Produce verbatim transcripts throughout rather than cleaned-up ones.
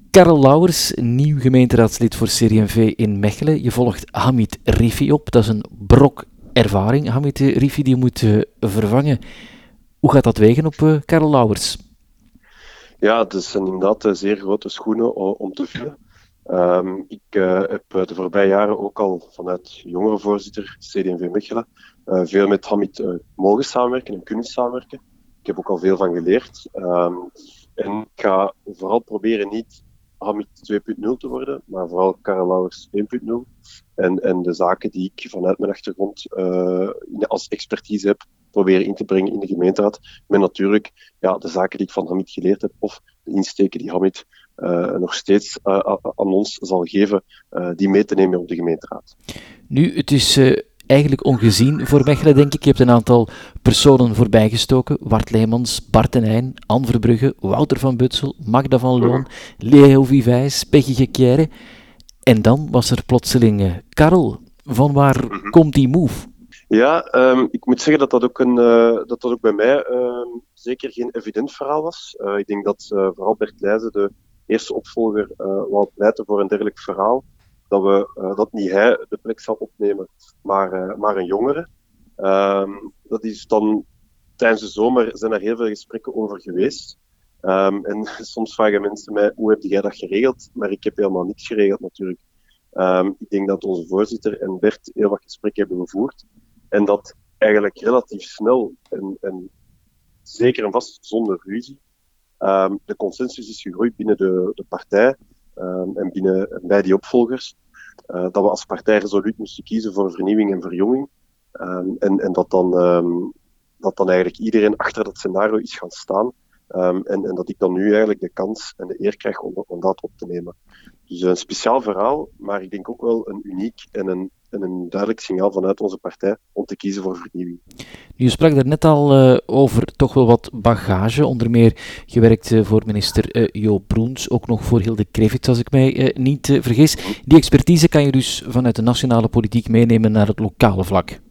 Karel Lauwers, nieuw gemeenteraadslid voor C D en V in Mechelen. Je volgt Hamid Rifi op. Dat is een brok ervaring. Hamid Rifi die moet uh, vervangen. Hoe gaat dat wegen op uh, Karel Lauwers? Ja, het zijn inderdaad uh, zeer grote schoenen om te vullen. Um, ik uh, heb de voorbije jaren ook al vanuit jongerenvoorzitter C D en V Mechelen uh, veel met Hamid uh, mogen samenwerken en kunnen samenwerken. Ik heb ook al veel van geleerd. Um, en ik ga vooral proberen niet Hamid twee punt nul te worden, maar vooral Karel Lauwers één punt nul. En, en de zaken die ik vanuit mijn achtergrond uh, als expertise heb, proberen in te brengen in de gemeenteraad. Met natuurlijk ja, de zaken die ik van Hamid geleerd heb, of de insteken die Hamid uh, nog steeds uh, aan ons zal geven, uh, die mee te nemen op de gemeenteraad. Nu, het is uh, eigenlijk ongezien voor Mechelen, denk ik. Je hebt een aantal personen voorbijgestoken. Wart Leemans, Bart Den Heijn, Anne Verbrugge, Wouter van Butsel, Magda van Loon, Leo Vivijs, Peggy Gekjere. En dan was er plotseling uh, Karel. Van waar mm-hmm. komt die move? Ja, um, ik moet zeggen dat dat ook, een, uh, dat dat ook bij mij uh, zeker geen evident verhaal was. Uh, ik denk dat uh, vooral Bert Leijzen, de eerste opvolger, uh, wou pleiten voor een dergelijk verhaal. Dat, we, uh, dat niet hij de plek zal opnemen, maar, uh, maar een jongere. Um, dat is dan, tijdens de zomer zijn er heel veel gesprekken over geweest. Um, en soms vragen mensen mij, hoe heb jij dat geregeld? Maar ik heb helemaal niks geregeld natuurlijk. Um, ik denk dat onze voorzitter en Bert heel wat gesprekken hebben gevoerd. En dat eigenlijk relatief snel en, en zeker en vast zonder ruzie um, de consensus is gegroeid binnen de, de partij um, en binnen, en bij die opvolgers. Uh, dat we als partij resoluut moesten kiezen voor vernieuwing en verjonging. Um, en, en dat, dan, um, dat dan eigenlijk iedereen achter dat scenario is gaan staan. Um, en, en dat ik dan nu eigenlijk de kans en de eer krijg om, om dat op te nemen. Dus een speciaal verhaal, maar ik denk ook wel een uniek en een, en een duidelijk signaal vanuit onze partij om te kiezen voor vernieuwing. Je sprak er net al uh, over toch wel wat bagage, onder meer gewerkt uh, voor minister uh, Joop Broens, ook nog voor Hilde Krevits, als ik mij uh, niet uh, vergis. Die expertise kan je dus vanuit de nationale politiek meenemen naar het lokale vlak.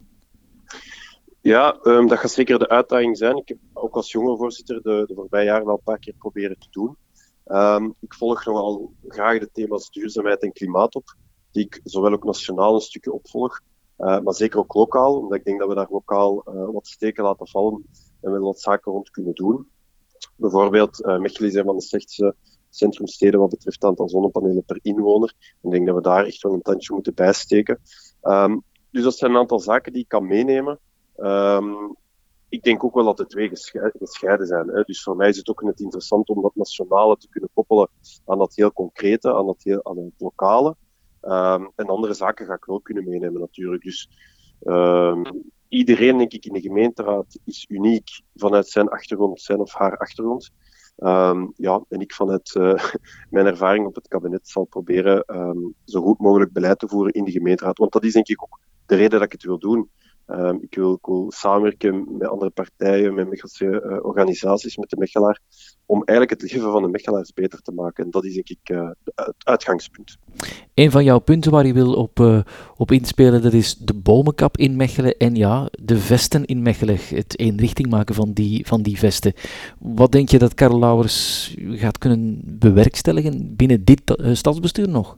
Ja, um, dat gaat zeker de uitdaging zijn. Ik heb ook als jongerenvoorzitter de, de voorbije jaren al een paar keer proberen te doen. Um, ik volg nogal graag de thema's duurzaamheid en klimaat op, die ik zowel ook nationaal een stukje opvolg, uh, maar zeker ook lokaal, omdat ik denk dat we daar lokaal uh, wat steken laten vallen en wel wat zaken rond kunnen doen. Bijvoorbeeld, uh, Mechelen is een van de slechtste centrumsteden wat betreft het aantal zonnepanelen per inwoner. Ik denk dat we daar echt wel een tandje moeten bijsteken. Um, dus dat zijn een aantal zaken die ik kan meenemen. Um, ik denk ook wel dat de twee gescheiden zijn. Hè. Dus voor mij is het ook net interessant om dat nationale te kunnen koppelen aan dat heel concrete, aan, dat heel, aan het lokale. Um, en andere zaken ga ik wel kunnen meenemen natuurlijk. Dus um, iedereen, denk ik, in de gemeenteraad is uniek vanuit zijn achtergrond, zijn of haar achtergrond. Um, ja, en ik vanuit uh, mijn ervaring op het kabinet zal proberen um, zo goed mogelijk beleid te voeren in de gemeenteraad. Want dat is denk ik ook de reden dat ik het wil doen. Um, ik, wil, ik wil samenwerken met andere partijen, met Mechelse uh, organisaties, met de Mechelaar, om eigenlijk het leven van de Mechelaars beter te maken. En dat is denk ik uh, het uitgangspunt. Een van jouw punten waar je wil op, uh, op inspelen, dat is de bomenkap in Mechelen en ja, de vesten in Mechelen. Het eenrichting maken van die, van die vesten. Wat denk je dat Karel Lauwers gaat kunnen bewerkstelligen binnen dit uh, stadsbestuur nog?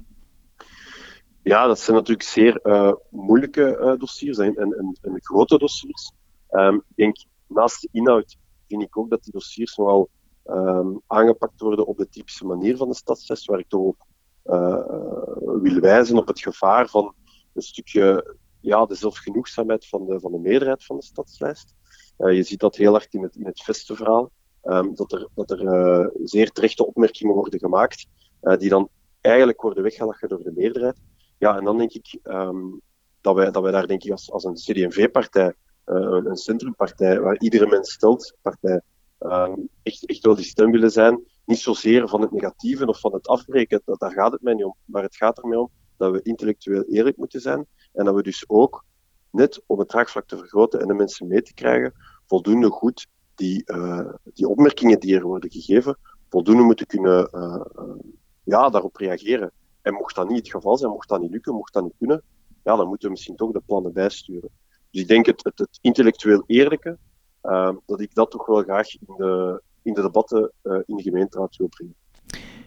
Ja, dat zijn natuurlijk zeer uh, moeilijke uh, dossiers en, en, en, en grote dossiers. Um, ik denk, naast de inhoud vind ik ook dat die dossiers nogal um, aangepakt worden op de typische manier van de stadslijst, waar ik toch op uh, wil wijzen op het gevaar van een stukje ja, de zelfgenoegzaamheid van de, van de meerderheid van de stadslijst. Uh, je ziet dat heel hard in het, in het vestenverhaal, um, dat er, dat er uh, zeer terechte opmerkingen worden gemaakt, uh, die dan eigenlijk worden weggelachen door de meerderheid. Ja, en dan denk ik um, dat, wij, dat wij daar denk ik als, als een C D en V-partij, uh, een centrumpartij, waar iedere mens stelt, partij, um, echt, echt wel die stem willen zijn. Niet zozeer van het negatieve of van het afbreken, dat, daar gaat het mij niet om. Maar het gaat er mij om dat we intellectueel eerlijk moeten zijn en dat we dus ook, net om het draagvlak te vergroten en de mensen mee te krijgen, voldoende goed die, uh, die opmerkingen die er worden gegeven, voldoende moeten kunnen uh, uh, ja, daarop reageren. En mocht dat niet het geval zijn, mocht dat niet lukken, mocht dat niet kunnen, ja, dan moeten we misschien toch de plannen bijsturen. Dus ik denk het, het, het intellectueel eerlijke, uh, dat ik dat toch wel graag in de, in de debatten uh, in de gemeenteraad wil brengen.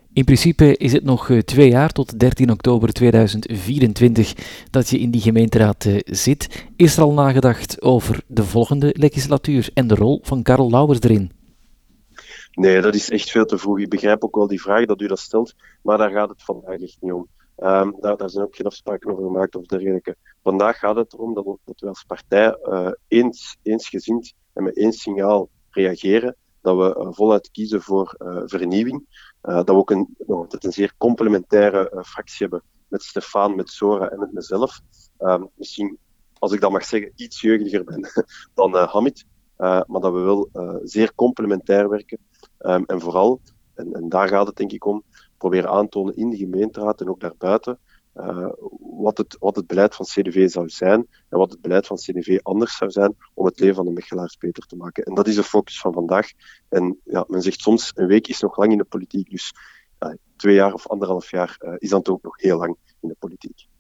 In principe is het nog twee jaar tot dertien oktober tweeduizend vierentwintig dat je in die gemeenteraad uh, zit. Is er al nagedacht over de volgende legislatuur en de rol van Karel Lauwers erin? Nee, dat is echt veel te vroeg. Ik begrijp ook wel die vraag dat u dat stelt, maar daar gaat het vandaag echt niet om. Um, daar, daar zijn ook geen afspraken over gemaakt of dergelijke. Vandaag gaat het erom dat, dat we als partij uh, eens, eensgezind en met één signaal reageren. Dat we uh, voluit kiezen voor uh, vernieuwing. Uh, dat we ook een, nou, dat een zeer complementaire uh, fractie hebben met Stefan, met Zora en met mezelf. Uh, misschien, als ik dat mag zeggen, iets jeugdiger ben dan uh, Hamid. Uh, maar dat we wel uh, zeer complementair werken. Um, en vooral, en, en daar gaat het denk ik om, proberen aan te tonen in de gemeenteraad en ook daarbuiten uh, wat, het, wat het beleid van C D V zou zijn en wat het beleid van C D V anders zou zijn om het leven van de Mechelaars beter te maken. En dat is de focus van vandaag. En ja, men zegt soms, een week is nog lang in de politiek, dus uh, twee jaar of anderhalf jaar uh, is dan toch ook nog heel lang in de politiek.